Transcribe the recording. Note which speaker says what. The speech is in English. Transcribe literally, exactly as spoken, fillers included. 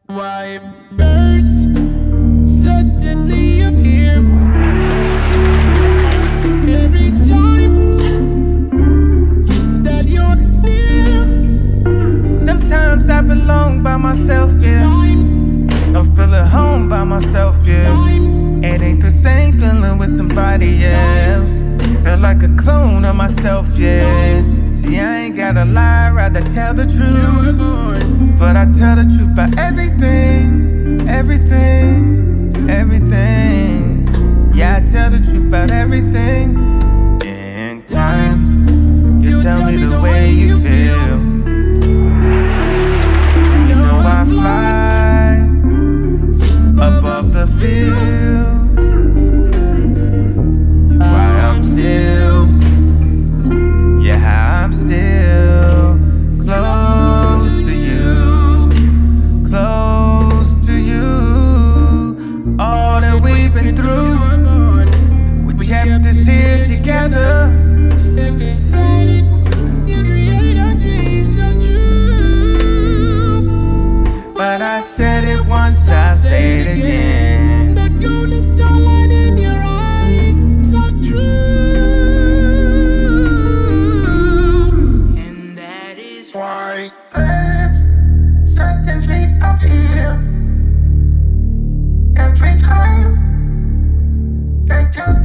Speaker 1: Why birds suddenly appear every time that you're near?
Speaker 2: Sometimes I belong by myself, yeah. Don't feel at home by myself, yeah. It ain't the same feeling with somebody else. Feel like a clone of myself, yeah. See, I ain't gotta lie, rather tell the truth. But I tell the truth about everything, everything, everything. Yeah, I tell the truth about everything. In time, you tell me the way you feel. You know I fly above the fields. Why I'm still, yeah, how I'm still close to you, close to you. All that we've been through, we kept this here together. But I said it once, I'll say it again.
Speaker 1: That golden starlight in your eyes, so true.
Speaker 2: And that is
Speaker 1: Why birds suddenly appear every time that you